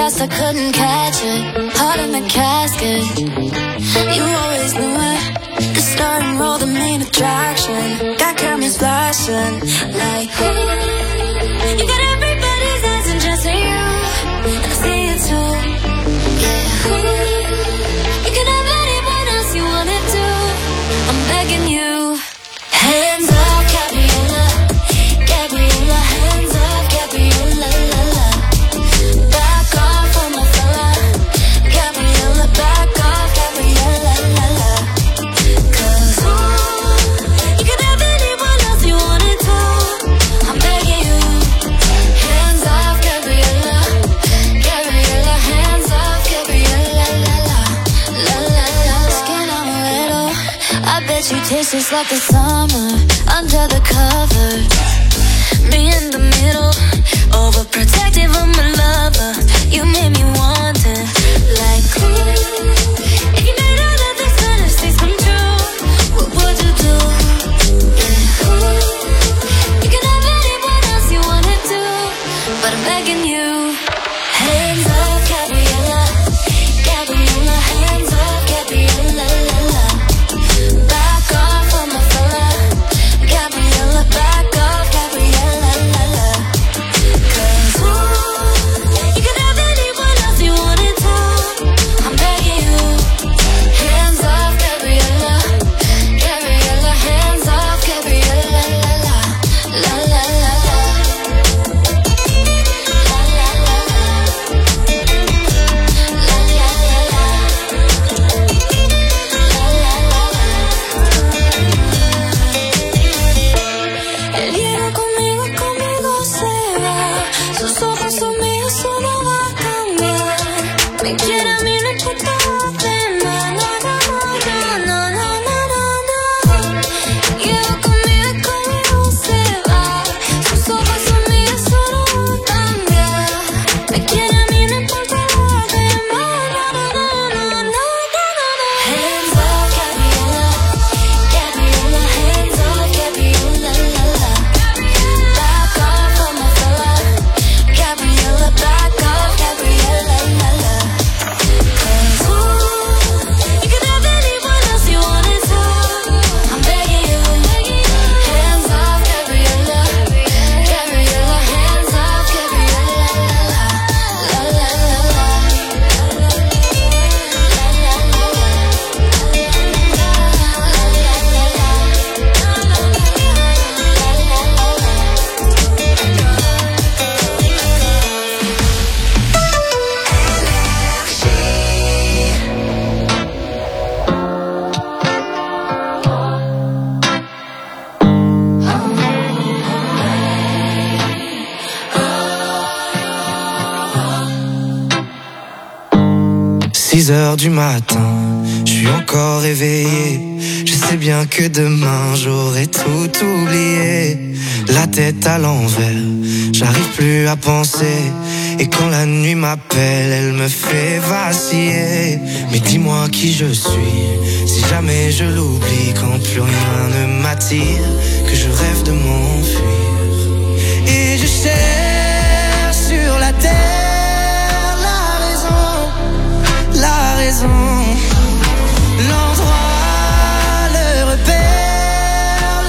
lost, I couldn't catch it. Heart in the casket. You always knew it. The starting role, the main attraction. Got cameras flashing like, you got everybody's eyes and just you. And I see it too. Yeah. You can have anyone else you wanted to. I'm begging you. Hands up, Gabriella. Gabriella, hands up, Gabriella, la la. Back off on my fella. Gabriella, back off, Gabriella, la la. Cause you can have anyone else you wanted to. I'm begging you. Hands off, Gabriella. Gabriella, hands off, Gabriella, la la. La la la. Skin on a little. I bet you taste just like the summer. Under the covers. Me in the middle, overprotective of my lover. You made me want it, like ooh. If you made all of these fantasies come true, what would you do? Yeah, ooh. You can have anyone else you wanted to, but I'm begging you. Hands up, Gabriella. Gabriella, hands up, Gabriella, la la. Back off on my fella. Gabriella, back off, Gabriella, la la. Cause ooh, you can have anyone else you wanted to. I'm begging you. Hands off, Gabriella. Gabriella, hands off, Gabriella, la la. La la la la. La la la la. La la la la. La la la la. Él llega conmigo, conmigo se va. Sus ojos son míos, eso no va a cambiar. Me quiere a mí, no importa de nada, no, no, no, no, no, no. Llega conmigo, conmigo se va. Sus ojos son míos, eso no va a cambiar. Me quiere a mí, no importa de nada, no, no, no, no, no, no. Hands up, Gabriella. Gabriella, hands up, Gabriella, la la. Back off on my fella. Gabriella, back off, Gabriella, la la. Cause ooh, you can have anyone else you wanted to. I'm begging you. Hands off, Gabriella. Gabriella, hands off, Gabriella, la la. La la la la. La la la la. Six heures du matin, je suis encore réveillé. Je sais bien que demain j'aurai tout oublié. La tête à l'envers, j'arrive plus à penser. Et quand la nuit m'appelle, elle me fait vaciller. Mais dis-moi qui je suis, si jamais je l'oublie. Quand plus rien ne m'attire, que je rêve de m'enfuir. Et je cherche sur la terre la raison, l'endroit, le repère,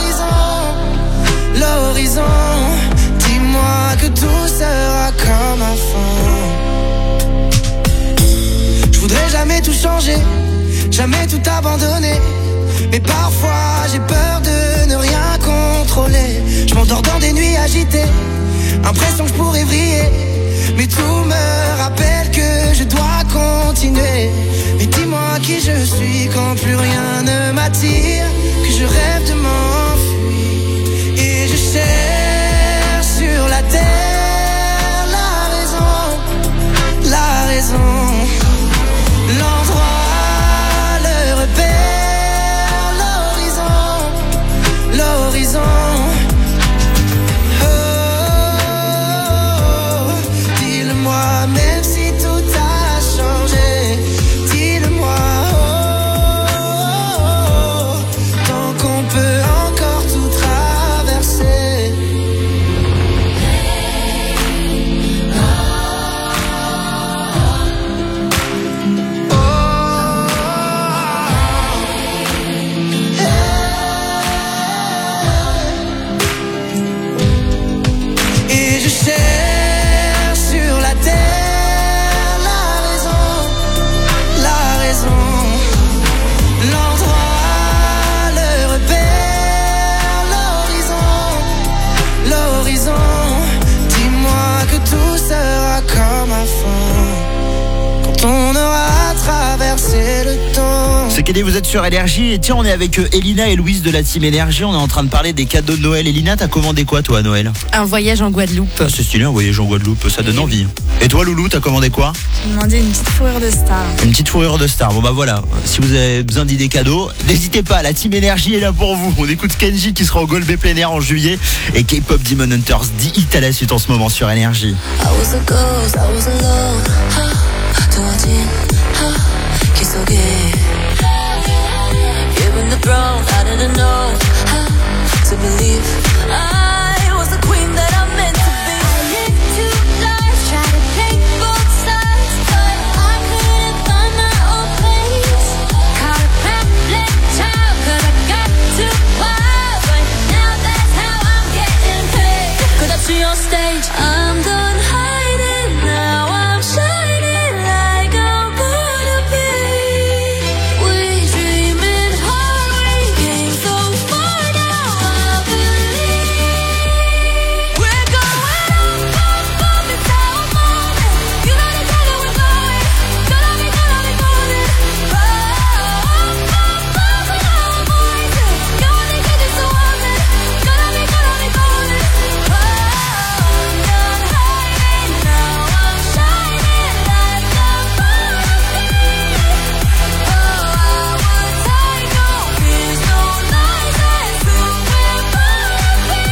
l'horizon. Dis-moi que tout sera comme avant. Je voudrais jamais tout changer, jamais tout abandonner. Mais parfois j'ai peur de ne rien contrôler. Je m'endors dans des nuits agitées, impression que je pourrais vriller. Mais tout me rappelle que je dois continuer. Mais dis-moi qui je suis quand plus rien ne m'attire, que je rêve de m'enfuir. Et je cherche sur la terre la raison, l'endroit, le repère, l'horizon. C'est qu'Eddie, vous êtes sur Énergie. Et tiens, on est avec Elina et Louise de la team Énergie. On est en train de parler des cadeaux de Noël. Elina, t'as commandé quoi toi à Noël? Un voyage en Guadeloupe. Ah, c'est stylé, un voyage en Guadeloupe, ça donne envie. Et toi Loulou, t'as commandé quoi? J'ai demandé une petite fourrure de star. Une petite fourrure de star. Bon bah voilà, si vous avez besoin d'idées cadeaux, n'hésitez pas, la team Énergie est là pour vous. On écoute Kenji qui sera au Golbet plein air en juillet et K-pop Demon Hunters 10 hits à la suite en ce moment sur Énergie. I was a ghost, I was alone. 두어진 기속에 Given the throne, I didn't know how to believe I was the queen that I meant to be. I lived two lives, tried to take both sides, but I couldn't find my own place. Caught a pamphlet child, 'cause I got too wild, but now that's how I'm getting paid. 'Cause I see on stage, I'm done hiding, now I'm shining like I'm gonna be. We dreaming hard, we came so far, now I believe. We're going up, up, it's our moment. You know the color we're going, gonna be golden. Up, up, up, with our voices. You only get it so often, gonna be golden. I'm done hiding, now I'm shining like I'm gonna be. Oh, I would take no fears, no lies, and soon we're gonna be.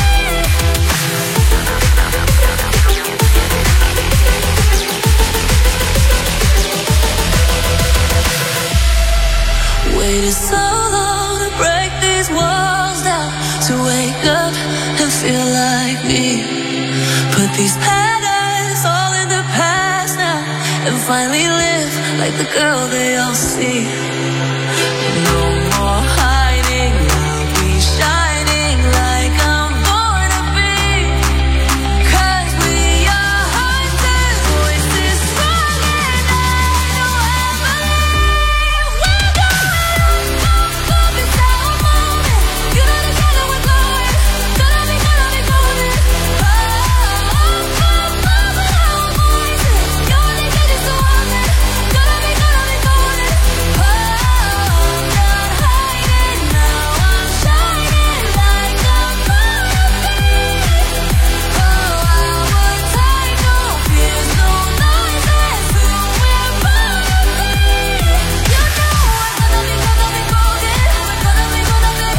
Waited so long to break these walls down, to wake up and feel like me. Put these patterns all in the past now, and finally live like the girl they all see. No more hiding, I'll be shining like I'm born to be. 'Cause we are hunters, voices strong and I know I believe. We're going up, up, it's our moment. You know the color we're going, gonna be golden. Up, up, up, with our voices. You only get it so often, gonna be golden. Oh, I'm done hiding, now I'm shining like I'm gonna be. Oh, I would take no fears, no lies, and soon we're gonna be. You know I'm gonna be golden. Gonna be going,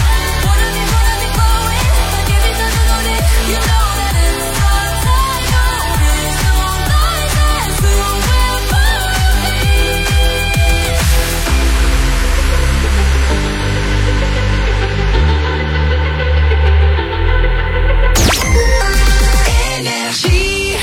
give it to the. You know that it's our time, no fears, no lies, and soon we're gonna be. Énergie.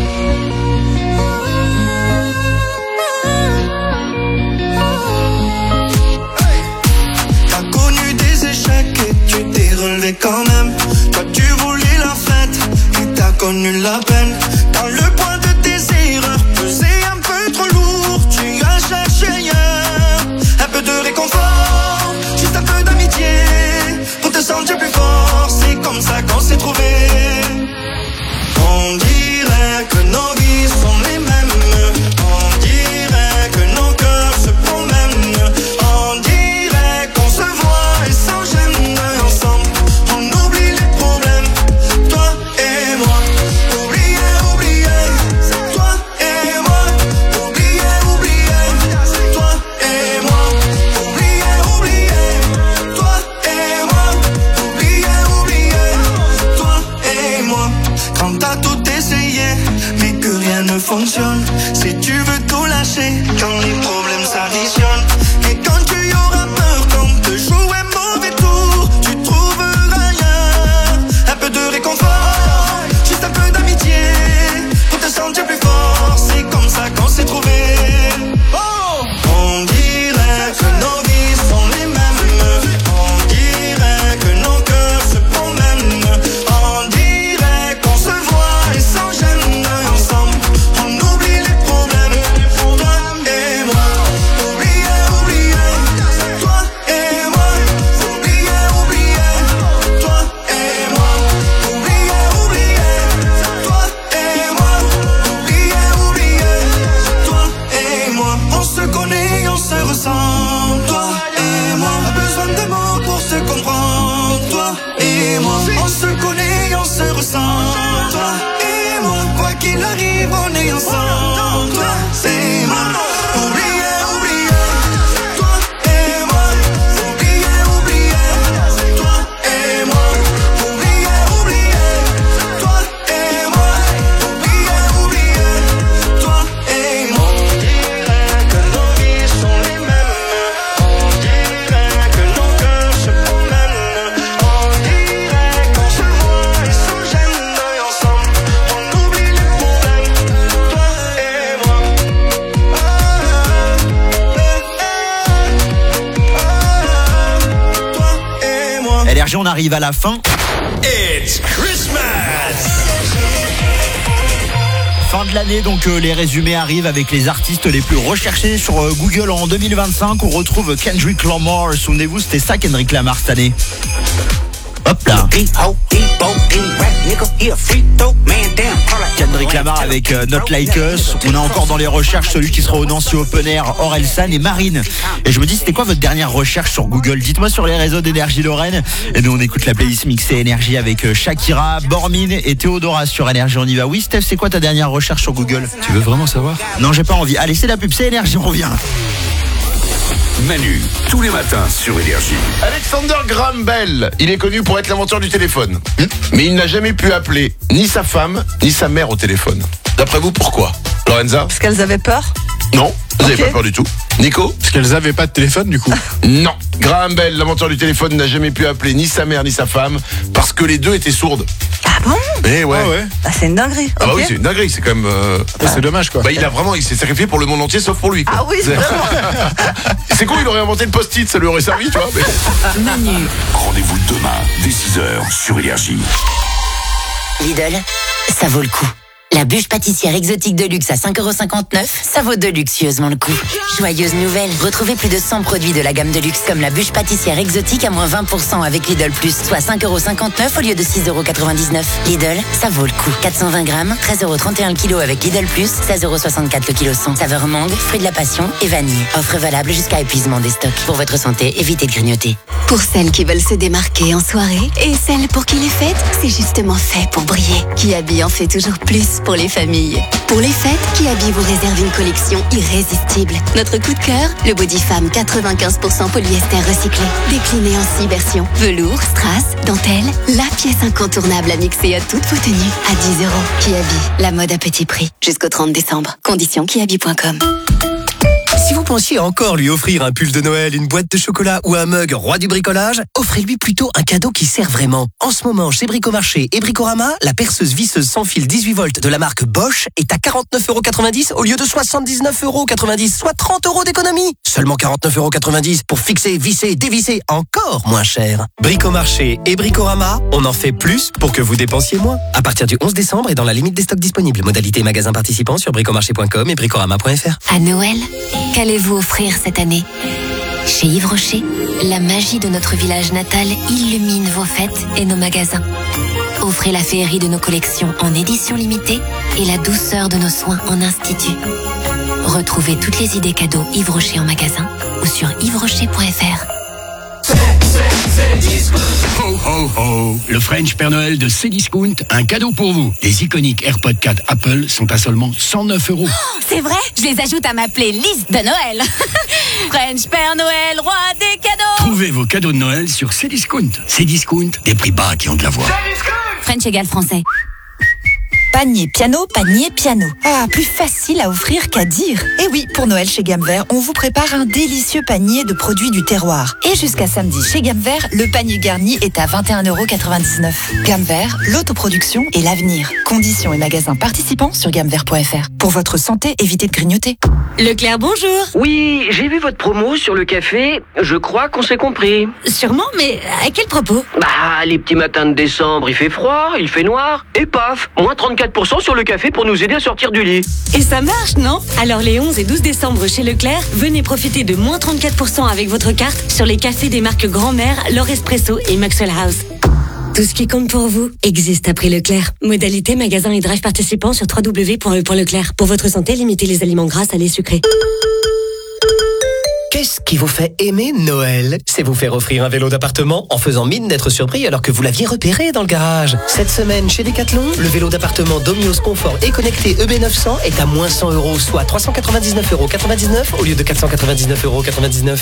T'as connu des échecs et tu t'es relevé quand même. Toi tu voulais la fête et t'as connu la peine. Quand le poids de tes erreurs pesait un peu trop lourd, tu as cherché ailleurs un peu de réconfort, juste un peu d'amitié pour te sentir plus fort. C'est comme ça qu'on s'est trouvés. On dirait que nos vies sont les mêmes. On dirait que nos cœurs se promènent. On dirait qu'on se voit et sans gêne. Ensemble, on oublie les problèmes. Toi et moi, oublier, oublier. C'est toi et moi, oublier, oublier. C'est toi et moi, oublier, oublier. Toi et moi, oublier, oublier. Toi et moi. Quand t'as tout essayé, mais que rien ne fonctionne, si tu veux tout lâcher, quand les problèmes s'additionnent, et quand tu y auras peur, quand te joue un mauvais tour, tu trouveras rien, un peu de réconfort, juste un peu d'amitié, pour te sentir plus fort. C'est comme ça qu'on s'est trouvés. On dirait que nos vies sont les mêmes. On dirait que nos cœurs se promènent. On dirait qu'on se voit et sans gêne. Ensemble, on oublie les problèmes. Toi et moi, oublier, oublier. Toi et moi, oublier, oublier. Toi et moi, oublier, oublier. Toi et moi, oublier, oublier. Toi et Énergie, on arrive à la fin. It's Christmas! Fin de l'année, donc les résumés arrivent avec les artistes les plus recherchés sur Google en 2025. On retrouve Kendrick Lamar. Souvenez-vous, c'était ça Kendrick Lamar cette année. Hop là. Kendrick Lamar avec Not Like Us. On a encore dans les recherches celui qui sera au Nancy Open Air, Orelsan et Marine. Et je me dis, c'était quoi votre dernière recherche sur Google? Dites-moi sur les réseaux d'Énergie Lorraine. Et nous on écoute la playlist mixée Énergie avec Shakira, Bormin et Théodora sur Énergie. On y va. Oui Steph, c'est quoi ta dernière recherche sur Google? Tu veux vraiment savoir? Non, j'ai pas envie. Allez, c'est la pub, c'est Énergie, on revient. Manu, tous les matins sur Énergie. Alexander Graham Bell, il est connu pour être l'inventeur du téléphone. Mais il n'a jamais pu appeler ni sa femme, ni sa mère au téléphone. D'après vous, pourquoi? Lorenza? Parce qu'elles avaient peur? Non, vous n'avez pas peur du tout. Nico? Parce qu'elles avaient pas de téléphone du coup. Non. Graham Bell, l'inventeur du téléphone, n'a jamais pu appeler ni sa mère, ni sa femme, parce que les deux étaient sourdes. Ah bon? Eh ouais. Ah ouais. Ah, c'est une dinguerie. Ah bah ok. oui, c'est une dinguerie, c'est quand même... C'est dommage quoi. Bah il s'est sacrifié pour le monde entier, sauf pour lui, quoi. Ah oui, vraiment. C'est con, il aurait inventé le post-it, ça lui aurait servi, tu vois. Mais... Manu. Rendez-vous demain, dès 6h sur Énergie. Lidl, ça vaut le coup. La bûche pâtissière exotique de luxe à 5,59€, ça vaut délicieusement le coup. Joyeuse nouvelle, retrouvez plus de 100 produits de la gamme de luxe comme la bûche pâtissière exotique à moins 20% avec Lidl Plus, soit 5,59€ au lieu de 6,99€. Lidl, ça vaut le coup. 420 grammes, 13,31€ le kilo avec Lidl Plus, 16,64€ le kilo 100. Saveur mangue, fruit de la passion et vanille. Offre valable jusqu'à épuisement des stocks. Pour votre santé, évitez de grignoter. Pour celles qui veulent se démarquer en soirée et celles pour qui les fêtes, c'est justement fait pour briller. Kiabi en fait toujours plus pour les familles. Pour les fêtes, Kiabi vous réserve une collection irrésistible. Notre coup de cœur, le body femme 95% polyester recyclé. Décliné en 6 versions. Velours, strass, dentelle, la pièce incontournable à mixer à toutes vos tenues. À 10€. Kiabi, la mode à petit prix. Jusqu'au 30 décembre. Conditions kiabi.com. Si vous pensiez encore lui offrir un pull de Noël, une boîte de chocolat ou un mug roi du bricolage, offrez-lui plutôt un cadeau qui sert vraiment. En ce moment, chez Bricomarché et Bricorama, la perceuse visseuse sans fil 18 volts de la marque Bosch est à 49,90€ au lieu de 79,90€, soit 30€ d'économie. Seulement 49,90€ pour fixer, visser, dévisser, encore moins cher. Bricomarché et Bricorama, on en fait plus pour que vous dépensiez moins. À partir du 11 décembre et dans la limite des stocks disponibles. Modalité magasin participant sur bricomarché.com et bricorama.fr. À Noël, qu'allez-vous offrir cette année? Chez Yves Rocher, la magie de notre village natal illumine vos fêtes et nos magasins. Offrez la féerie de nos collections en édition limitée et la douceur de nos soins en institut. Retrouvez toutes les idées cadeaux Yves Rocher en magasin ou sur yvesrocher.fr. Ho ho ho! Le French Père Noël de Cdiscount, un cadeau pour vous. Les iconiques AirPods 4 Apple sont à seulement 109€. Oh, c'est vrai, je les ajoute à ma playlist de Noël. French Père Noël, roi des cadeaux. Trouvez vos cadeaux de Noël sur Cdiscount. Cdiscount, des prix bas qui ont de la voix. French égale français. Panier piano, panier piano. Ah, plus facile à offrir qu'à dire. Et oui, pour Noël chez Gamme Vert, on vous prépare un délicieux panier de produits du terroir. Et jusqu'à samedi, chez Gamme Vert, le panier garni est à 21,99€. Gamme Vert, l'autoproduction et l'avenir. Conditions et magasins participants sur gammevert.fr. Pour votre santé, évitez de grignoter. Leclerc, bonjour. Oui, j'ai vu votre promo sur le café. Je crois qu'on s'est compris. Sûrement, mais à quel propos? Bah, les petits matins de décembre, il fait froid, il fait noir, et paf, moins 34% sur le café pour nous aider à sortir du lit. Et ça marche, non? Alors les 11 et 12 décembre chez Leclerc, venez profiter de moins 34% avec votre carte sur les cafés des marques Grand-Mère, L'Or Espresso et Maxwell House. Tout ce qui compte pour vous existe à prix Leclerc. Modalité magasin et drive participants sur www.leclerc. Pour votre santé, limitez les aliments gras, salés, sucrés. Qu'est-ce qui vous fait aimer Noël? C'est vous faire offrir un vélo d'appartement en faisant mine d'être surpris alors que vous l'aviez repéré dans le garage. Cette semaine, chez Decathlon, le vélo d'appartement Domios Confort et connecté EB900 est à moins 100€, soit 399,99€ au lieu de 499,99€.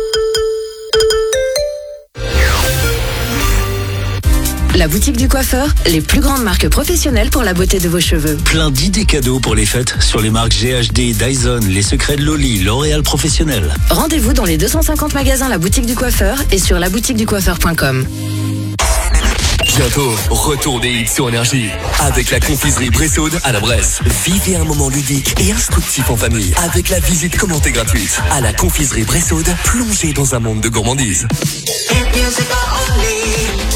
La boutique du coiffeur, les plus grandes marques professionnelles pour la beauté de vos cheveux. Plein d'idées cadeaux pour les fêtes sur les marques GHD, Dyson, Les Secrets de Loli, L'Oréal Professionnel. Rendez-vous dans les 250 magasins La Boutique du Coiffeur et sur laboutiqueducoiffeur.com. Bientôt, retour des hits sur Énergie. Avec la confiserie Bressaude à la Bresse. Vivez un moment ludique et instructif en famille. Avec la visite commentée gratuite. À la confiserie Bressaude, plongez dans un monde de gourmandise.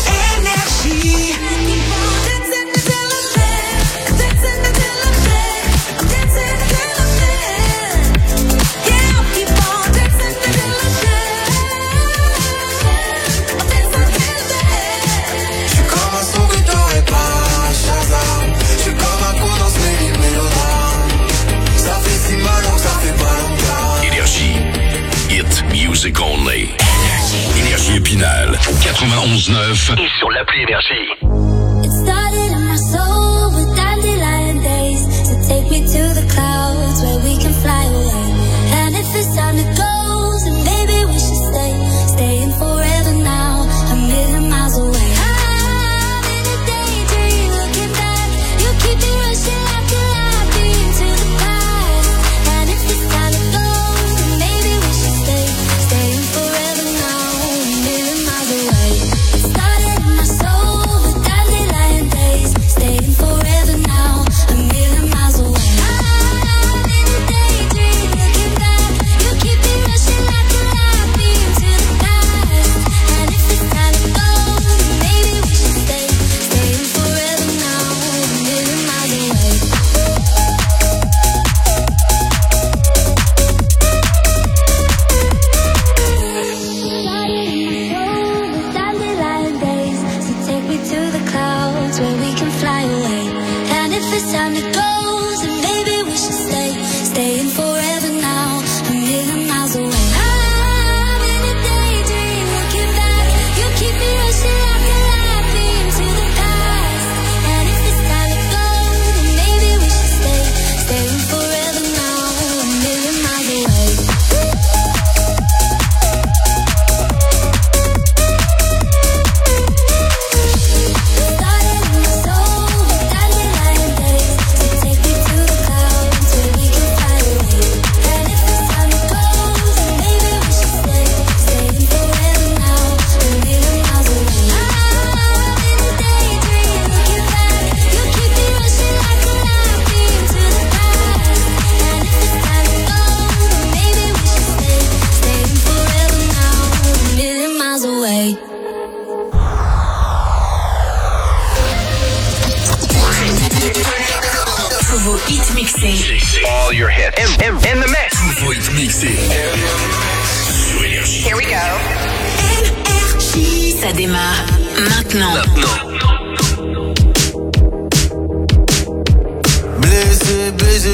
91.9 et sur l'appli Énergie. It started in my soul with dandelion days. So take me to the clouds where we can fly away. And if it's time to go, then maybe we should staying forever now, a million miles away. I'm in a daydream, looking back. You keep me rushing like a light beam to the past. And if it's time to go, then maybe we should staying forever now, a million miles away. It started in my soul with dandelion days. Staying forever now, a million miles away. I'm in a daydream, looking back. You keep me rushing like a light beam to the past. And if it's time to go, then maybe we should staying forever now, a million miles away. Dandelion days, so take me to the clouds where we can fly away. And if it's time to go, then maybe we should staying forever now, a million miles away. I'm in a daydream, looking back. You keep me rushing like a light beam to the past. And if it's time to go, then maybe we should staying forever now, a million miles away. Started in my soul with dandelion days. So take me to the clouds where we can fly away. And if it's time to go, then maybe we should staying forever now, a million miles away. I'm in a daydream, looking back. You keep me rushing like a light beam to the past. And if it's time to go, then maybe we should staying forever now, a million miles away. Tous vos hits mixés. All your hits in the mix. Tous vos hits mixés. Sur Énergie. Here we go. Ça démarre maintenant. Blessé, baisé,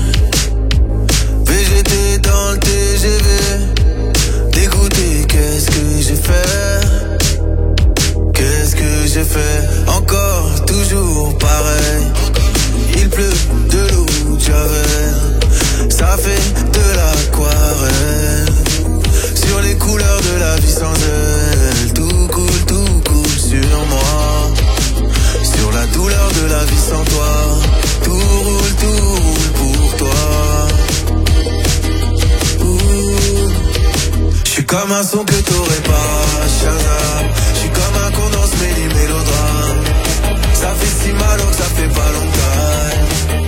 VGT dans le TGV. Dégoûté, qu'est-ce que j'ai fait? Qu'est-ce que j'ai fait? Encore, toujours pareil. Il pleut de l'eau de Javel. Ça fait de l'aquarelle. Sur les couleurs de la vie sans elle. Tout coule sur moi. Sur la douleur de la vie sans toi. Tout roule pour toi. J'suis comme un son que t'aurais pas, Shazam. J'suis comme un condensé des mélodrames. Ça fait si mal que ça fait pas longtemps.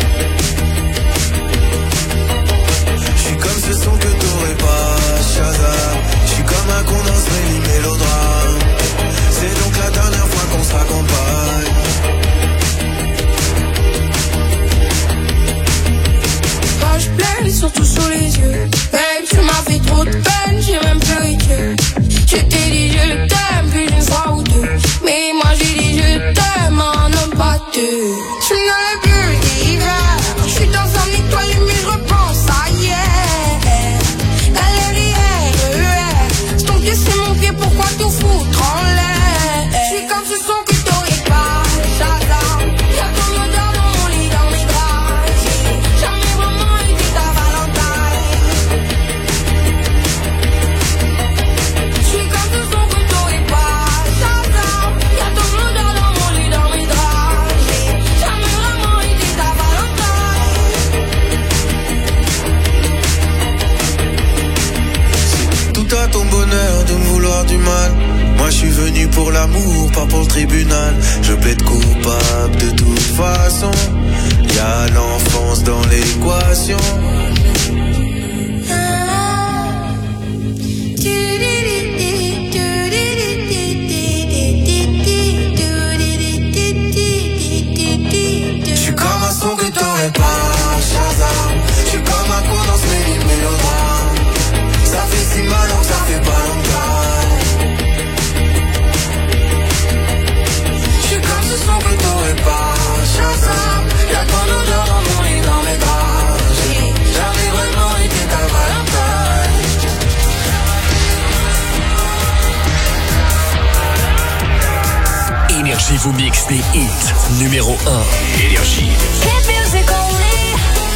J'suis comme ce son que t'aurais pas, Shazam. J'suis comme un condensé des mélodrames. C'est donc la dernière fois qu'on se raccompagne. Quand je pleure, les surtout sous les yeux. Babe, tu m'as fait trop de peine, j'ai même pleuré que. Je t'ai dit je t'aime plus d'une fois ou deux. Mais moi j'ai dit je t'aime, un homme pas deux. Je suis dans le bleu d'hiver. Je suis dans un étoile mais je repense à hier. Galerie RER. C'est ton pied, c'est mon pied, pourquoi tout foutre en l'air? Je suis comme ce son que t'aurais pas, Shazam. Y'a ton odeur dans mon lit, dans mes draps. J'ai jamais vraiment été ta Valentine. Je suis comme ce son que t'aurais pas, Shazam. Y'a ton odeur dans mon lit, dans mes draps. J'ai jamais vraiment été ta Valentine. C'est tout à ton bonheur de me vouloir du mal. Moi je suis venu pour l'amour, pas pour le tribunal. Je plaide coupable de toute façon. Y'a l'enfance dans l'équation. J'suis comme un son que t'aurais pas, Shazam. J'suis comme un condensé des mélodrames. Ça fait si mal que ça fait pas longtemps. J'suis comme ce son que t'aurais pas, Shazam. Y'a ton odeur dans mon lit, dans mes draps. J'ai jamais vraiment été ta Valentine. vous mixe des hits numéro 1. Énergie. Hit music only.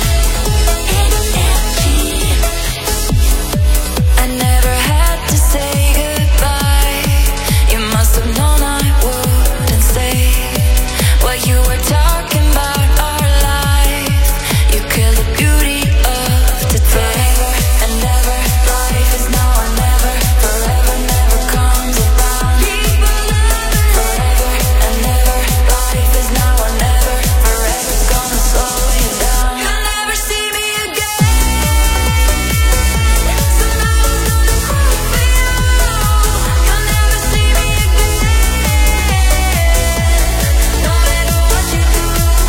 I never had to say goodbye. You must have known I wouldn't say what you were talking about our life. You killed the beauty of today. Forever and ever, life is now or never. Forever never comes around. Forever and ever, life is now or never. Forever's gonna slow you down. You'll never see me again. So now I'm gonna cry for you. You'll never see me again. No matter what you do.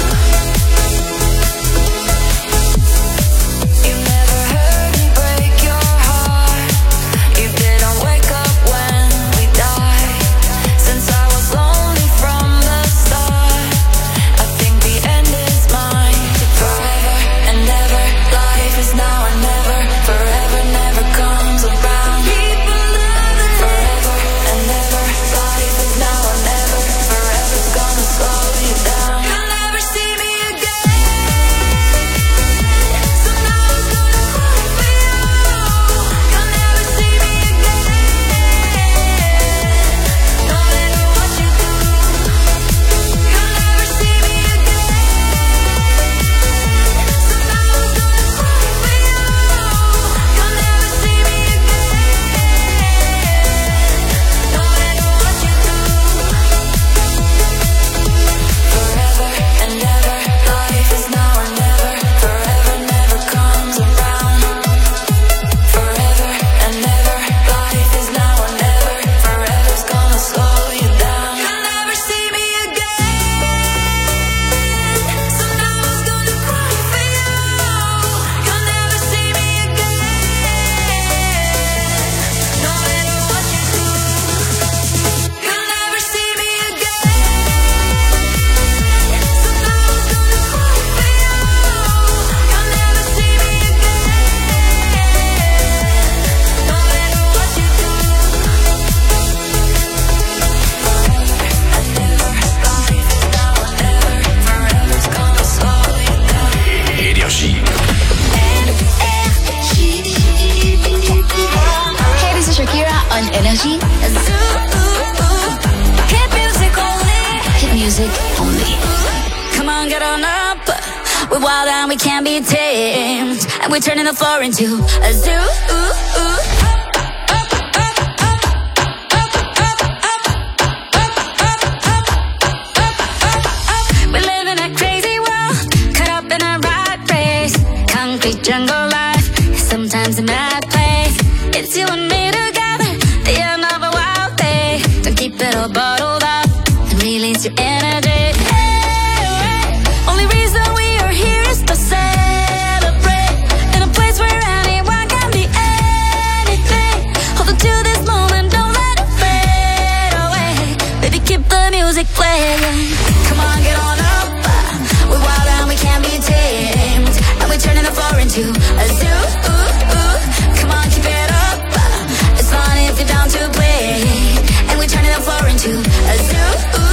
You never heard me break your heart. You didn't wake up when we died. Since I was lonely from the start, I think the end is mine. Forever and ever, life is now or never. Forever never comes around. Forever and ever, life is now or never. Forever's gonna slow you down. You'll never see me again. So now I'm gonna cry for you. You'll never see me again. No matter what you do. You'll never see me again. So now I'm gonna cry for you. You'll never see me again. No matter what you do. Forever and ever, life is now or never. Forever never comes around. Forever and ever, life is now or never. Forever's gonna slow you down. You'll never see me again. So now I'm gonna cry for you. You'll never see me again. No matter what you do. You'll never see me again. So now I'm gonna cry for you. You'll never see me again. No matter what you do. Forever's gonna slow you down. Énergie. Hey, this is Shakira on Energy. Hit music only. Hit music only. Come on, get on up. We're wild and we can't be tamed. And we're turning the floor into a zoo. We live in a crazy world, caught up in a rat race. Concrete jungle life, sometimes a mad place. It's you and me together, the end of a wild day. Don't keep it all bottled up and release your energy. Only reason we are here is to celebrate. In a place where anyone can be anything. Hold on to this moment, don't let it fade away. Baby, keep the music playing. Come on, get on up. We're wild and we can't be tamed. And we're turning the floor into a zoo. Come on, keep it up. It's fun if you're down to play. And we're turning the floor into a zoo.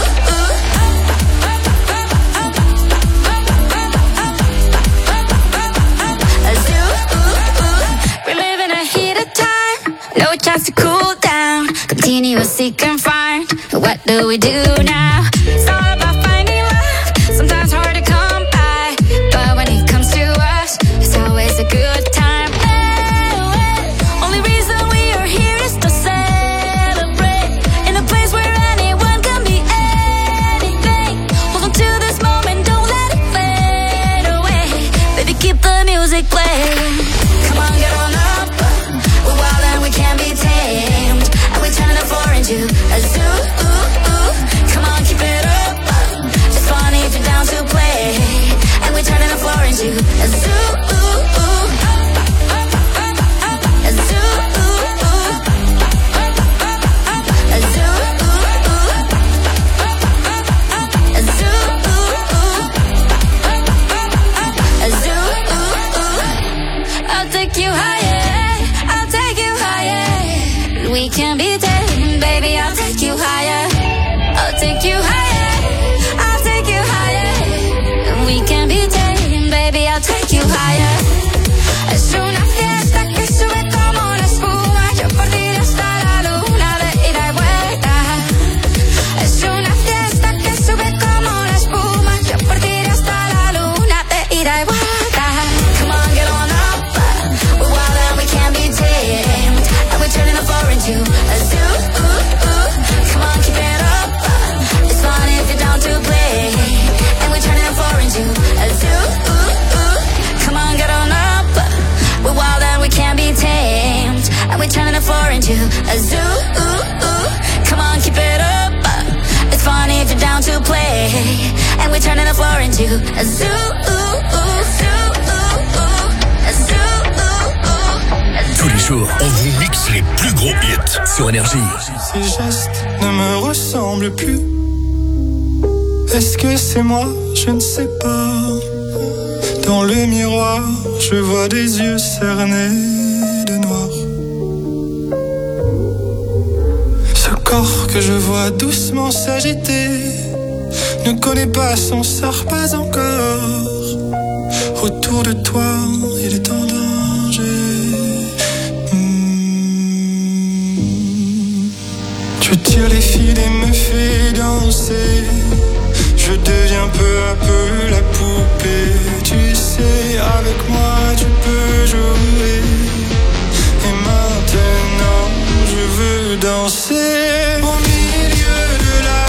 A zoo. We live in a heated time, no chance to cool down. Continuously confined. What do we do now? It's all about finding love. Sometimes hard to come by, but when it comes to us, it's always a good time. Only reason we are here is to celebrate. In a place where anyone can be anything. Hold on to this moment, don't let it fade away. Baby, keep the music playing. Come on, get on up. We're wild and we can't be tamed. And we're turning the floor into a zoo. Come on, keep it up. It's fun if you're down to play. And we're turning the floor into a zoo. A zoo. A zoo. A zoo. A zoo. I'll take you higher. I'll take you higher. We can be tamed, baby. I'll take you higher. I'll take you higher. turning the floor into a zoo. Tous les jours, on vous mixe les plus gros hits sur Énergie. Ces gestes ne me ressemblent plus. Est-ce que c'est moi? Je ne sais pas. Dans le miroir, je vois des yeux cernés de noir. Ce corps que je vois doucement s'agiter ne connaît pas son sort, pas encore. Autour de toi, il est en danger. Tu tires les fils et me fais danser. Je deviens peu à peu la poupée. Tu sais, avec moi tu peux jouer. Et maintenant je veux danser au milieu de la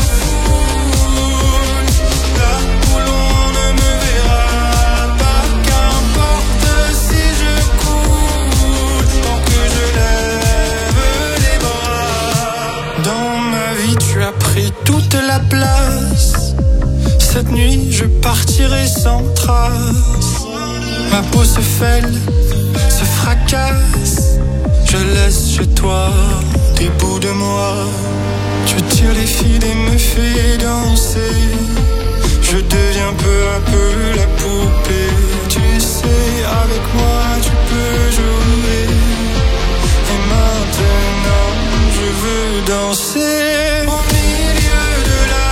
foule, là où l'on ne me verra pas. Qu'importe si je coule, tant que je lève les bras. Dans ma vie tu as pris toute la place. Cette nuit, je partirai sans trace. Ma peau se fêle, se fracasse. Je laisse chez toi des bouts de moi. Tu tires les fils et me fais danser. Je deviens peu à peu la poupée. Tu sais, avec moi tu peux jouer. Et maintenant, je veux danser au milieu de la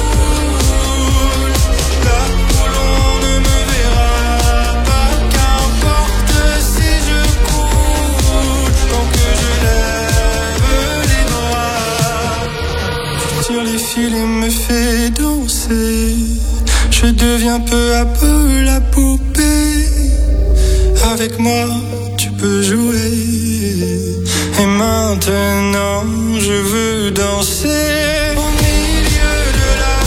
foule, là où l'on ne me verra pas. Qu'importe si je coule, tant que je lève les bras. Je tire les fils et me fais danser. Je deviens peu à peu la poupée. Avec moi tu peux jouer. Et maintenant je veux danser au milieu de la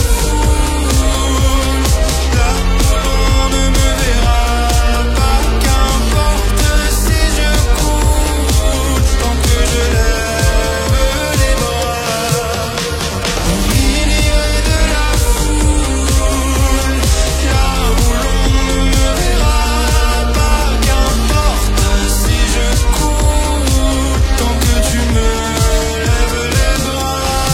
foule, là où l'on ne me verra pas. Qu'importe si je coule, tant que je lève les bras. Au milieu de la foule, là où l'on ne me verra pas. Qu'importe si je coule, tant que tu me lèves les bras.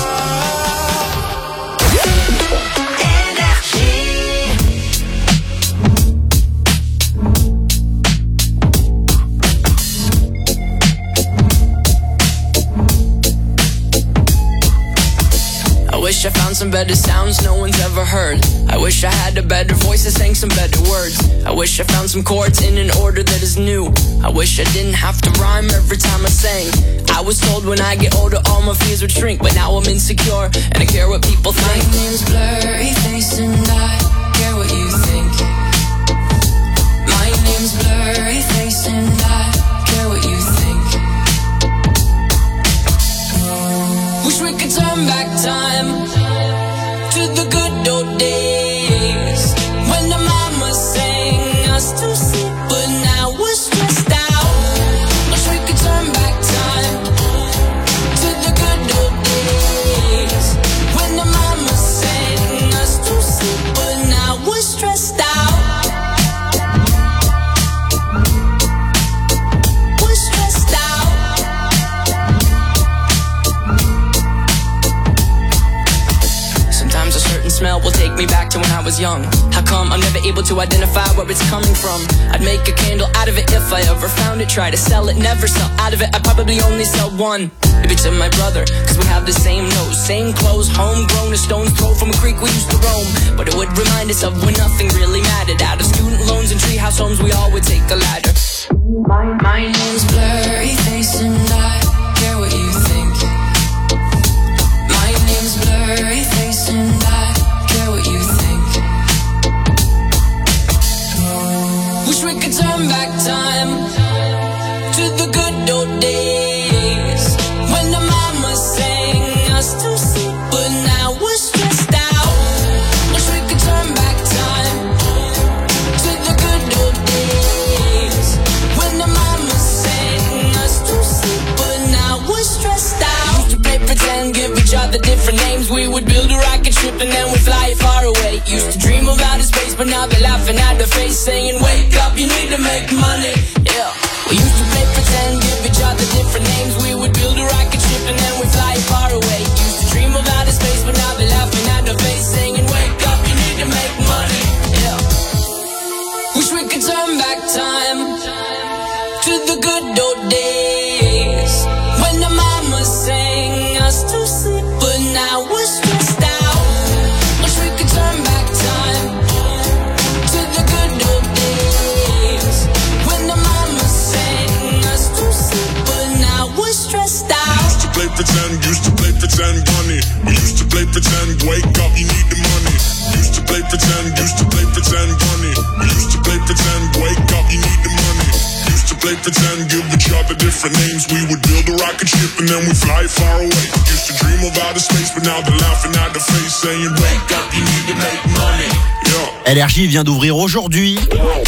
I wish I found some better sounds no one's ever heard. I wish I had a better voice that sang some better words. I wish I found some chords in an order that is new. I wish I didn't have to rhyme every time I sang. I was told when I get older all my fears would shrink, but now I'm insecure and I care what people think. My name's Blurryface and I care what you think. My name's Blurryface and I care what you think. Wish we could turn back time to the good old days when the mama sang us to sleep, but now we're stressed out. Wish we could turn back time to the good old days when the mama sang us to sleep, but now we're stressed out. We're stressed out. Sometimes a certain smell will take me back to when I was young. How come I'm never able to identify where it's coming from? I'd make a candle out of it if I ever found it. Try to sell it, never sell out of it. I'd probably only sell one. Maybe to my brother, cause we have the same nose, same clothes, homegrown, a stone's throw from a creek we used to roam. But it would remind us of when nothing really mattered. Out of student loans and treehouse homes, we all would take a ladder. My name's Blurryface and I care what you think. My name's Blurryface and I care what you think. Wish we could turn back time to the good old days when the mama sang us to sleep, but now we're stressed out. Wish we could turn back time to the good old days when the mama sang us to sleep, but now we're stressed out. Used to play pretend, give each other different names. We would build a rocket ship and then we'd fly it far away. Used to dream of but now they're laughing at the face, saying, wake up, you need to make money. Yeah. We used to play pretend, give each other different names. We would build a rocket ship and then we'd fly far away. Used to dream of outer space, but now they're laughing at the face, saying, wake up, you need to make money. Yeah. Wish we could turn back time to the good old days when the mama sang us to sleep, but now we're stressed out. Wish we could turn back time to the good old days when the mama sang us to sleep, but now we're stressed out. Used to play pretend, bunny. We used to play pretend, wake up, you need the money. Used to play pretend, bunny. We used to play pretend, wake up, you need the money. Used to play pretend, give each other different names. We would build a rocket ship and then we fly far away. Used to dream of outer space, but now they're laughing at the face, saying, wake up, you need to make money. Yeah. LRJ vient d'ouvrir aujourd'hui.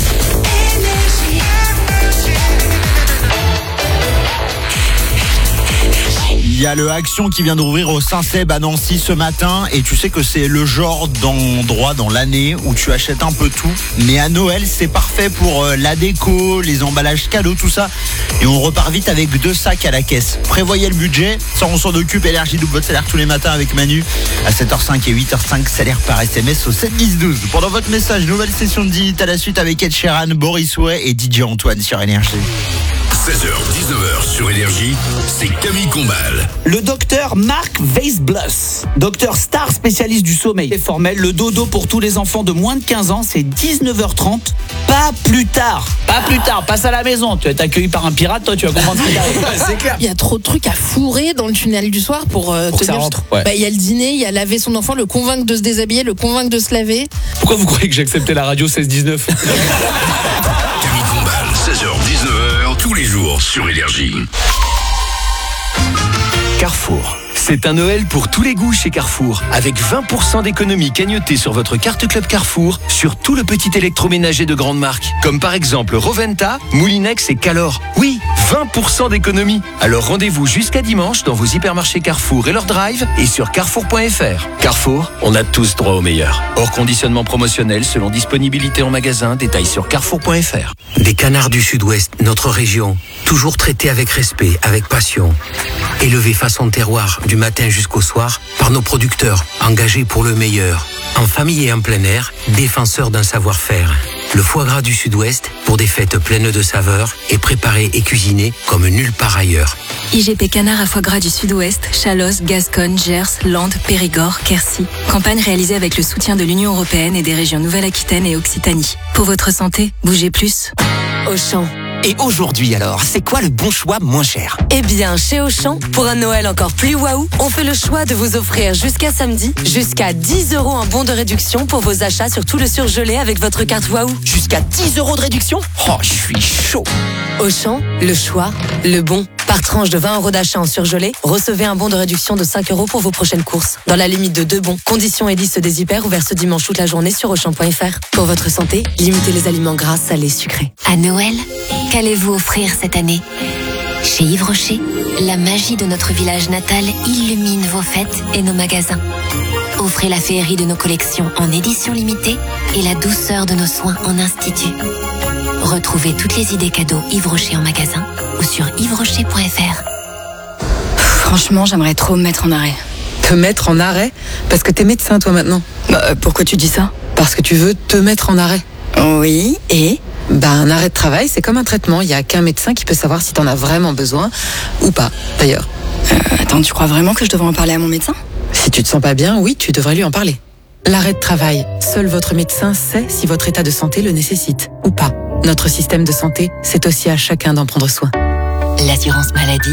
Il y a le Action qui vient d'ouvrir au Saint-Seb à Nancy ce matin, et tu sais que c'est le genre d'endroit dans l'année où tu achètes un peu tout, mais à Noël c'est parfait pour la déco, les emballages cadeaux, tout ça, et on repart vite avec 2 sacs à la caisse. Prévoyez le budget, ça on s'en occupe. LRJ double votre salaire tous les matins avec Manu à 7h05 et 8h05, salaire par SMS au 71012. Pendant votre message, nouvelle session de 10 à la suite avec Ed Sheeran, Boris Way et DJ Antoine sur LRJ. 16h, 19h sur Énergie, c'est Camille Combal. Le docteur Mark Weisbluss, docteur star spécialiste du sommeil et formel, le dodo pour tous les enfants de moins de 15 ans, c'est 19h30, pas plus tard. Pas plus tard, passe à la maison, tu vas être accueilli par un pirate, toi tu vas comprendre ce qui t'arrive. C'est clair. Il y a trop de trucs à fourrer dans le tunnel du soir pour que ça rentre. Ouais. Il y a le dîner, il y a laver son enfant, le convaincre de se déshabiller, le convaincre de se laver. Pourquoi vous croyez que j'ai accepté la radio 16-19 Camille Combal, 16h, 19h, tous les jours sur Énergie. Carrefour. C'est un Noël pour tous les goûts chez Carrefour. Avec 20% d'économie cagnotée sur votre carte Club Carrefour sur tout le petit électroménager de grande marque. Comme par exemple Roventa, Moulinex et Calor. Oui, 20% d'économie. Alors rendez-vous jusqu'à dimanche dans vos hypermarchés Carrefour et leur drive et sur carrefour.fr. Carrefour, on a tous droit au meilleur. Hors conditionnement promotionnel selon disponibilité en magasin, détails sur carrefour.fr. Des canards du Sud-Ouest, notre région, toujours traités avec respect, avec passion. Élevés façon terroir, du matin jusqu'au soir, par nos producteurs, engagés pour le meilleur. En famille et en plein air, défenseurs d'un savoir-faire. Le foie gras du Sud-Ouest, pour des fêtes pleines de saveurs, est préparé et cuisiné comme nulle part ailleurs. IGP Canard à foie gras du Sud-Ouest, Chalosse, Gascogne, Gers, Landes, Périgord, Quercy. Campagne réalisée avec le soutien de l'Union européenne et des régions Nouvelle-Aquitaine et Occitanie. Pour votre santé, bougez plus. Auchan. Et aujourd'hui alors, c'est quoi le bon choix moins cher? Eh bien, chez Auchan, pour un Noël encore plus waouh, on fait le choix de vous offrir jusqu'à samedi, jusqu'à 10 € en bon de réduction pour vos achats sur tout le surgelé avec votre carte waouh. Jusqu'à 10 € de réduction? Oh, je suis chaud. Auchan, le choix, le bon. Par tranche de 20 € d'achat en surgelé, recevez un bon de réduction de 5 € pour vos prochaines courses. Dans la limite de 2 bons. Conditions et liste des hyper ouverts ce dimanche toute la journée sur Auchan.fr. Pour votre santé, limitez les aliments gras, salés, sucrés. À Noël, qu'allez-vous offrir cette année? Chez Yves Rocher, la magie de notre village natal illumine vos fêtes et nos magasins. Offrez la féerie de nos collections en édition limitée et la douceur de nos soins en institut. Retrouvez toutes les idées cadeaux Yves Rocher en magasin ou sur yvesrocher.fr. Franchement, j'aimerais trop me mettre en arrêt. Te mettre en arrêt? Parce que t'es médecin toi maintenant. Pourquoi tu dis ça? Parce que tu veux te mettre en arrêt. Oui, et? Un arrêt de travail, c'est comme un traitement. Il n'y a qu'un médecin qui peut savoir si t'en as vraiment besoin ou pas, d'ailleurs. Attends, tu crois vraiment que je devrais en parler à mon médecin? Si tu te sens pas bien, oui, tu devrais lui en parler. L'arrêt de travail, seul votre médecin sait si votre état de santé le nécessite ou pas. Notre système de santé, c'est aussi à chacun d'en prendre soin. L'assurance maladie.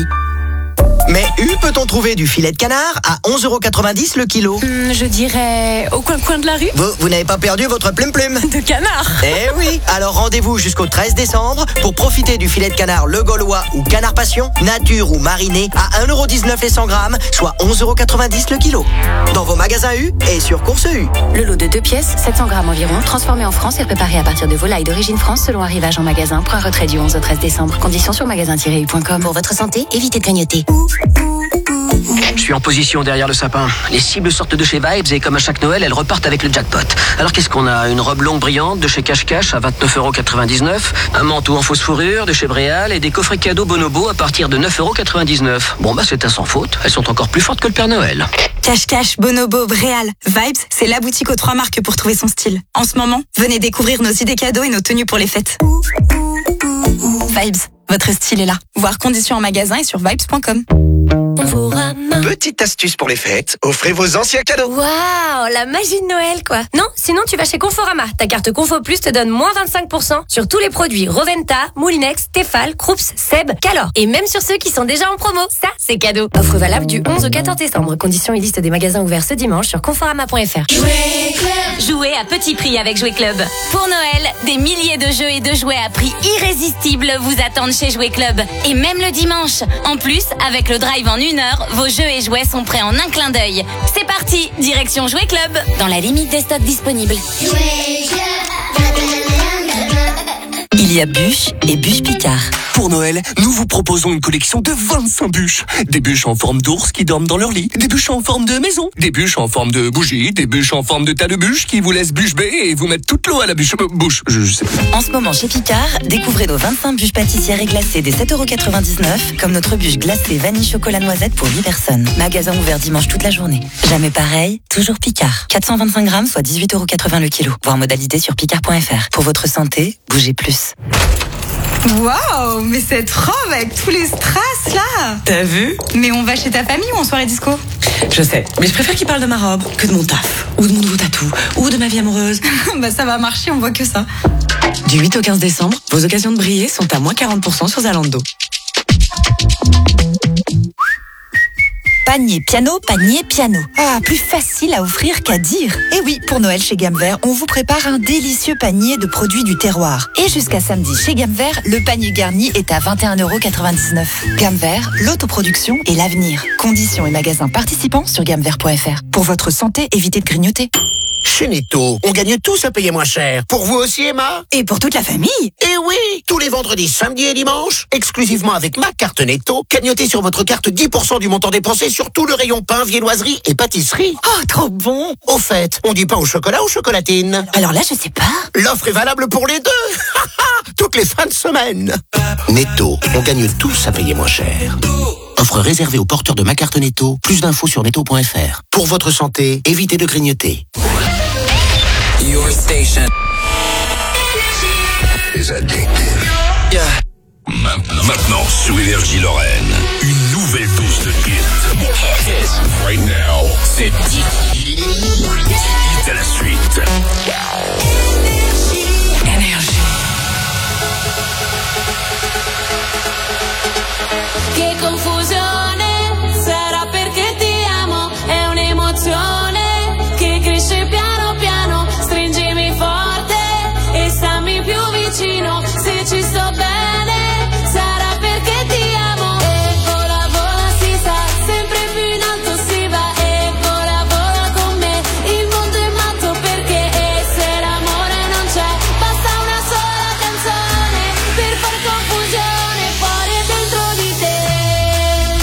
Mais où peut-on trouver du filet de canard à 11,90 € le kilo? Je dirais au coin de la rue. Vous n'avez pas perdu votre plume de canard? Eh oui. Alors rendez-vous jusqu'au 13 décembre pour profiter du filet de canard Le Gaulois ou Canard Passion, nature ou mariné à 1,19 € les 100 grammes, soit 11,90 € le kilo. Dans vos magasins U et sur Course U. Le lot de 2 pièces, 700 grammes environ, transformé en France et préparé à partir de volailles d'origine France selon arrivage en magasin. Point retrait du 11 au 13 décembre. Conditions sur magasin-u.com. Pour votre santé, évitez de grignoter. Je suis en position derrière le sapin. Les cibles sortent de chez Vibes et comme à chaque Noël, elles repartent avec le jackpot. Alors qu'est-ce qu'on a? Une robe longue brillante de chez Cache Cache à 29,99€, un manteau en fausse fourrure de chez Bréal et des coffrets cadeaux Bonobo à partir de 9,99€. Bon bah c'est un sans faute, elles sont encore plus fortes que le Père Noël. Cache Cache, Bonobo, Bréal, Vibes, c'est la boutique aux 3 marques pour trouver son style. En ce moment, venez découvrir nos idées cadeaux et nos tenues pour les fêtes. Vibes, votre style est là. Voir conditions en magasin et sur vibes.com. Petite astuce pour les fêtes, offrez vos anciens cadeaux. Waouh, la magie de Noël quoi. Non, sinon tu vas chez Conforama. Ta carte Confo Plus te donne moins 25% sur tous les produits Roventa, Moulinex, Tefal, Krups, Seb, Calor. Et même sur ceux qui sont déjà en promo. Ça, c'est cadeau. Offre valable du 11 au 14 décembre. Conditions et liste des magasins ouverts ce dimanche sur conforama.fr. Jouez à petit prix avec Jouet Club. Pour Noël, des milliers de jeux et de jouets à prix irrésistible vous attendent chez Jouet Club. Et même le dimanche. En plus, avec le drive en 1 heure, vos jeux et jouets sont prêts en un clin d'œil. C'est parti, direction Jouet Club, dans la limite des stocks disponibles. Il y a Bûche et Bûche Picard. Pour Noël, nous vous proposons une collection de 25 bûches. Des bûches en forme d'ours qui dorment dans leur lit, des bûches en forme de maison, des bûches en forme de bougie, des bûches en forme de tas de bûches qui vous laissent bûche bée et vous mettent toute l'eau à la bouche. Je sais pas. En ce moment chez Picard, découvrez nos 25 bûches pâtissières et glacées des 7,99€, comme notre bûche glacée vanille chocolat noisette pour 8 personnes. Magasin ouvert dimanche toute la journée. Jamais pareil, toujours Picard. 425 grammes, soit 18,80€ le kilo. Voir modalité sur picard.fr. Pour votre santé, bougez plus. Waouh, mais cette robe avec tous les strass là. T'as vu? Mais on va chez ta famille ou en soirée disco? Je sais, mais je préfère qu'il parle de ma robe que de mon taf, ou de mon nouveau tatou, ou de ma vie amoureuse. Bah ça va marcher, on voit que ça. Du 8 au 15 décembre, vos occasions de briller sont à moins 40% sur Zalando. Panier piano, panier piano. Ah, plus facile à offrir qu'à dire. Et oui, pour Noël chez Gamme Vert, on vous prépare un délicieux panier de produits du terroir. Et jusqu'à samedi, chez Gamme Vert, le panier garni est à 21,99€. Gamme Vert, l'autoproduction et l'avenir. Conditions et magasins participants sur gammevert.fr. Pour votre santé, évitez de grignoter. Chez Netto, on gagne tous à payer moins cher. Pour vous aussi, Emma? Et pour toute la famille. Et oui, tous les vendredis, samedis et dimanches, exclusivement avec ma carte Netto, gagnotez sur votre carte 10% du montant dépensé sur tout le rayon pain, viennoiserie et pâtisserie. Oh, trop bon. Au fait, on dit pain au chocolat ou chocolatine? Alors là, je sais pas. L'offre est valable pour les deux. Toutes les fins de semaine. Netto, on gagne tous à payer moins cher. Offre réservée aux porteurs de ma carte Netto. Plus d'infos sur netto.fr. Pour votre santé, évitez de grignoter. Your station is addictive. Yeah. Maintenant sur Énergie Lorraine, une nouvelle dose de hit. Right now, c'est hit à la suite. Énergie. Che confusione, sarà perché ti amo, è un'emozione che cresce piano piano, stringimi forte e stammi più vicino, se ci sto bene, sarà perché ti amo. E vola vola si sa, sempre più in alto si va, e vola vola con me, il mondo è matto perché e se l'amore non c'è, basta una sola canzone per far confusione fuori e dentro di te.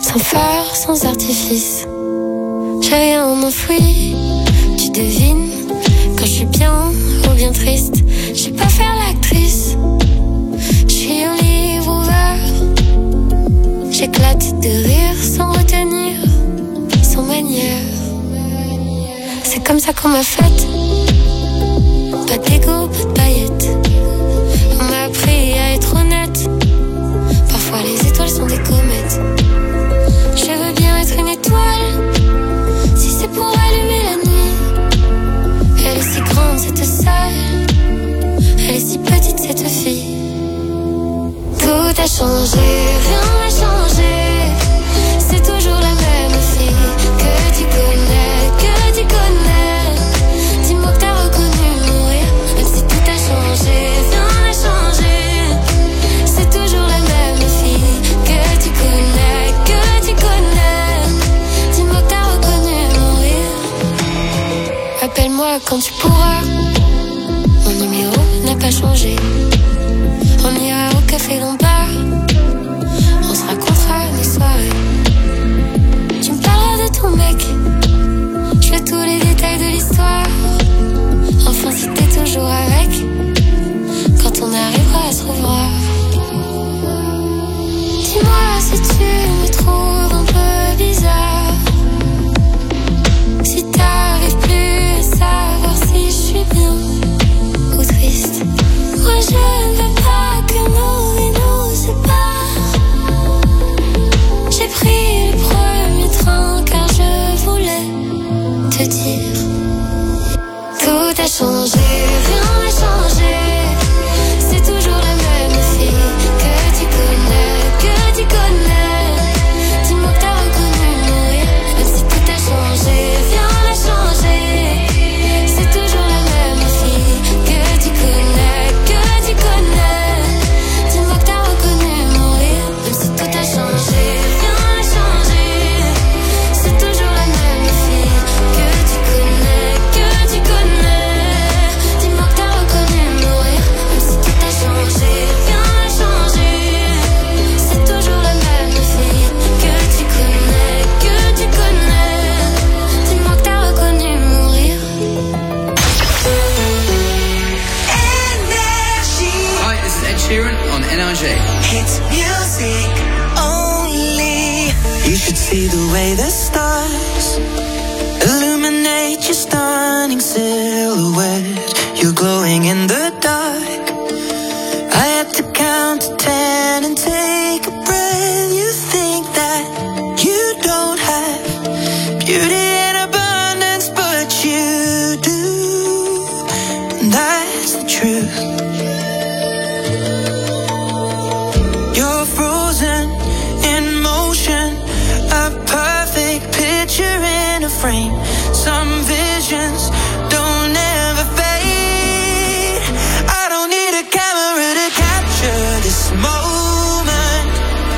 Sans phare, sans artifice, j'ai rien enfoui. Tu devines quand je suis bien ou bien triste. Je sais pas faire l'actrice, je suis un livre ouvert. J'éclate de rire sans retenir, sans manière. C'est comme ça qu'on m'a faite. Pas d'ego, pas de paillettes. On m'a appris à être honnête. Parfois les étoiles sont des comètes. Je veux bien être une étoile, si c'est pour allumer la nuit. Elle est si grande cette salle, elle est si petite cette fille. Tout a changé, rien n'a changé. C'est toujours la même fille que tu connais, que tu connais. Dis-moi que t'as reconnu mon rire, même si tout a changé, rien n'a changé. C'est toujours la même fille que tu connais, que tu connais. Dis-moi que t'as reconnu mon rire. Appelle-moi quand tu pourras. Mon numéro n'a pas changé. On ira au café Lombard. On se racontera nos soirées. Tu me parleras de ton mec. Je veux tous les détails de l'histoire. Enfin si t'es toujours avec, quand on arrivera à se revoir. Dis-moi si tu me trouves un peu bizarre, si t'arrives plus à savoir si je suis bien ou triste. Moi je ne veux pas que nos vies nous séparent. J'ai pris le premier train car je voulais te dire. Tout a changé, rien n'a changé. C'est toujours la même fille que tu connais, que tu connais. Dis-moi que t'as reconnu mon rire, même si tout a changé, rien n'a changé. C'est toujours la même fille que tu connais, que tu connais. Dis-moi que t'as reconnu mon rire, même si tout a changé, rien n'a changé. C'est toujours la même fille que tu connais, que tu connais. Dis-moi que t'as reconnu mon rire, même si tout a changé, rien n'a changé. C'est toujours la même fille que tu connais, que tu connais. Dis-moi que t'as reconnu mon rire. Hi, this is Ed Sheeran on NRJ. It's music only. You should see the way the stars illuminate your stunning silhouette. You're glowing in the dark. I had to count to 10 and take a breath. You think that you don't have beauty in abundance, but you do. And that's the truth. You're frozen in motion, a perfect picture in a frame. Some visions don't ever fade. I don't need a camera to capture this moment.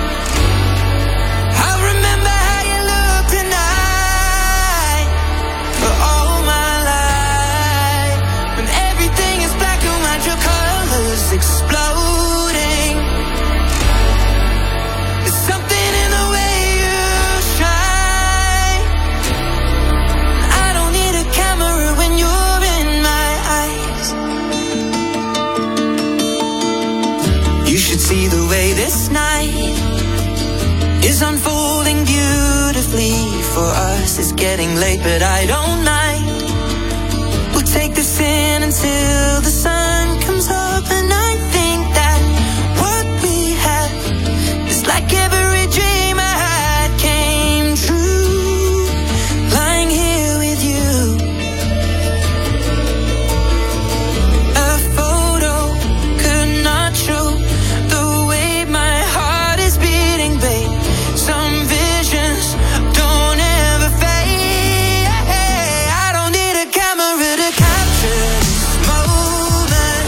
I remember how you look tonight for all my life. When everything is black and white, your colors exploding. There's something in the way you shine. I don't need a camera when you're in my eyes. You should see the way this night is unfolding beautifully for us. It's getting late, but I don't mind. We'll take this in until the sun comes up, and I think that what we have is like every dream I had came true. Lying here with you, a photo could not show the way my heart is beating, babe. Some visions don't ever fade. I don't need a camera to capture this moment.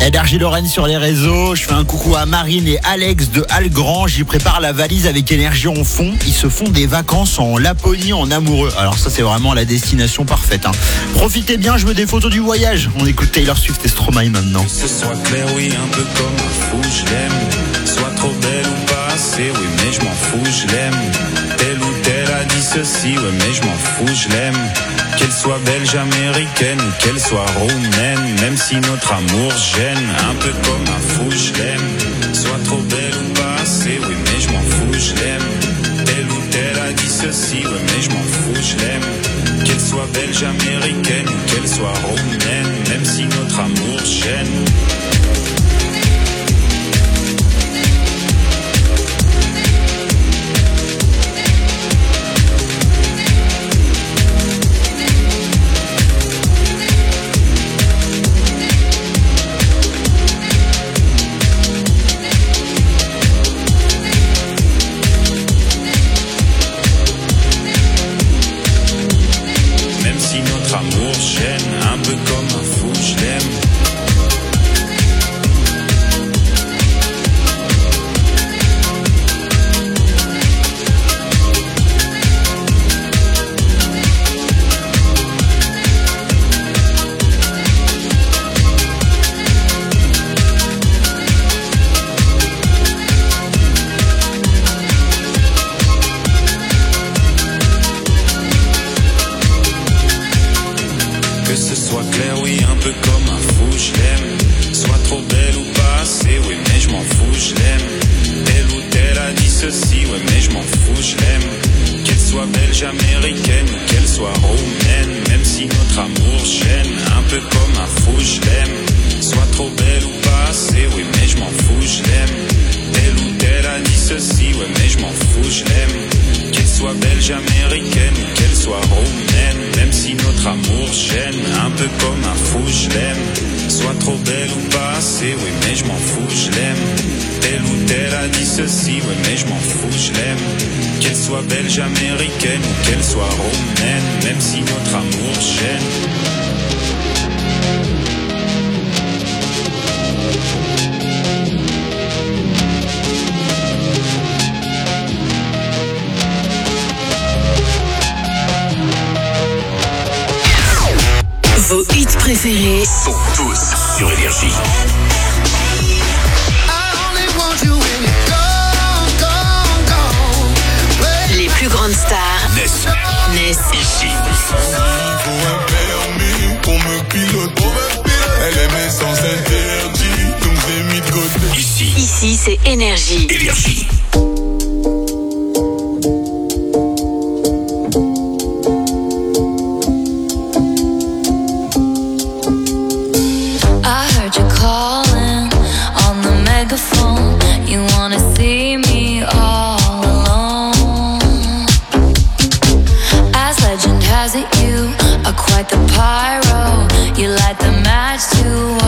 Énergie Lorraine sur les réseaux. Je fais un coucou à Marine et Alex de Algrange. Ils préparent la valise avec Énergie en fond. Ils se font des vacances en Laponie en amoureux. Alors ça, c'est vraiment la destination parfaite. Profitez bien, je veux des photos du voyage. On écoute Taylor Swift et Stromae maintenant. Que ce soit clair, oui, un peu comme un fou, je l'aime. Soit trop belle ou pas assez, oui, mais je m'en fous, je l'aime. Telle ou telle a dit ceci, ouais, mais je m'en fous, je l'aime. Qu'elle soit belge, américaine ou qu'elle soit roumaine, même si notre amour gêne, un peu comme un fou, je l'aime. Soit trop belle ou pas assez, oui, mais je m'en fous, je l'aime. Telle ou telle a dit ceci, ouais, mais je m'en fous, je l'aime. Qu'elle soit belge, américaine ou qu'elle soit roumaine, même si notre amour gêne. Amour gêne, un peu comme un fou, je l'aime. Que ce soit clair, oui, un peu comme un fou, je l'aime. Soit trop belle ou pas assez, oui, mais je m'en fous, je l'aime. Telle ou telle a dit ceci, ouais, mais je m'en fous, je l'aime. Qu'elle soit belge, américaine ou qu'elle soit roumaine, même si notre amour gêne, un peu comme un fou, je l'aime. Soit trop belle ou pas assez, oui, mais je m'en fous, je l'aime. Telle ou telle a dit ceci, ouais, mais je m'en fous, je l'aime. Qu'elle soit belge, américaine ou qu'elle soit roumaine, même si notre amour gêne, un peu comme un fou, je l'aime. Soit trop belle ou pas assez, oui, mais je m'en fous, je l'aime. Telle ou telle a dit ceci, oui, mais je m'en fous, je l'aime. Qu'elle soit belge, américaine ou qu'elle soit roumaine, même si notre amour gêne. Vos hits préférés sont tous sur Énergie. Les plus grandes stars naissent ici. Ici, c'est Énergie. Énergie. Calling on the megaphone, you wanna see me all alone. As legend has it, you are quite the pyro. You light the match to